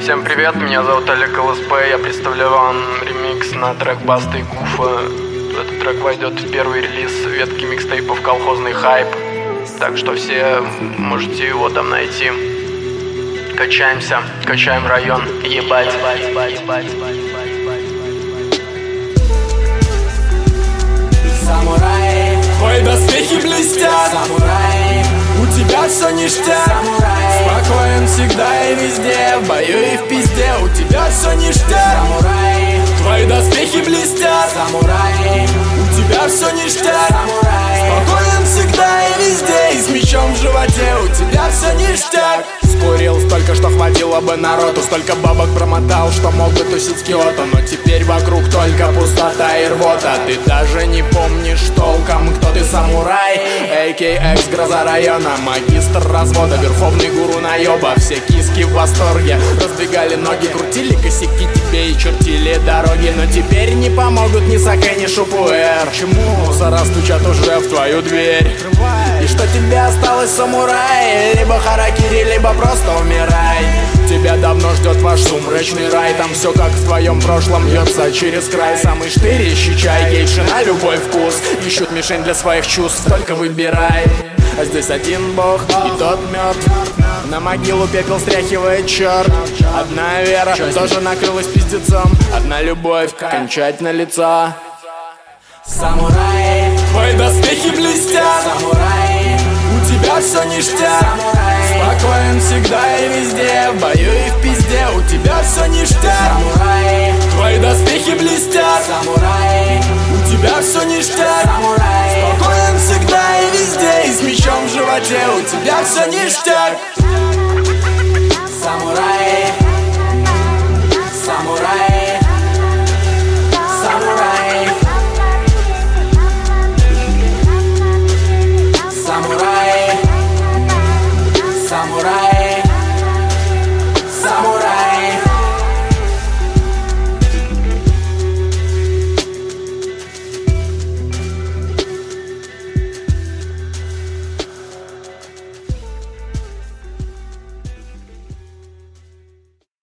Всем привет, меня зовут Олег ЛСП. Я представляю вам ремикс на трек Баста и Гуфа. Этот трек войдет в первый релиз ветки микстейпов «Колхозный хайп». Так что все можете его там найти. Качаемся, качаем район, ебать. Самурай, твои доспехи блестят. Самурай, у тебя все ништяк. Самурай, спокоен всегда и везде, в бою и в пизде. У тебя все ништяк. Самурай, твои доспехи блестят. Самурай, у тебя все ништяк. Самурай, спокоен всегда и везде, и с мечом в животе. У тебя все ништяк. Скурил столько, что хватило бы народу, столько бабок промотал, что мог бы тусить с Киото. Но теперь вокруг только пустота и рвота. Ты даже не помнишь толком, кто ты. Самурай, а.к.а. гроза района, магистр развода, верховный гуру наеба. Все киски в восторге, раздвигали ноги, крутили косяки тебе и чертили дороги. Но теперь не помогут ни Сакэ, ни Шупуэр. Почему? Мусора стучат уже в твою дверь. И что тебе осталось, самурай? Либо харакири, либо просто умирай. Тебя давно ждет ваш сумрачный рай. Там все как в твоем прошлом льется через край. Самый штырь, ищи чай, гейши на любой вкус. Ищут мишень для своих чувств, только выбирай. А здесь один бог, и тот мертв. На могилу пепел стряхивает черт. Одна вера тоже накрылась пиздецом. Одна любовь, кончательно лица. Самурай, твои доспехи блестят. Самурай, у тебя все ништяк. Самурай, спокоен всегда и везде, в бою и в пизде. У тебя все ништяк. Самурай, твои доспехи блестят. Самурай, у тебя все ништяк. Самурай, спокоен всегда и везде, и с мечом в животе. У тебя все ништяк.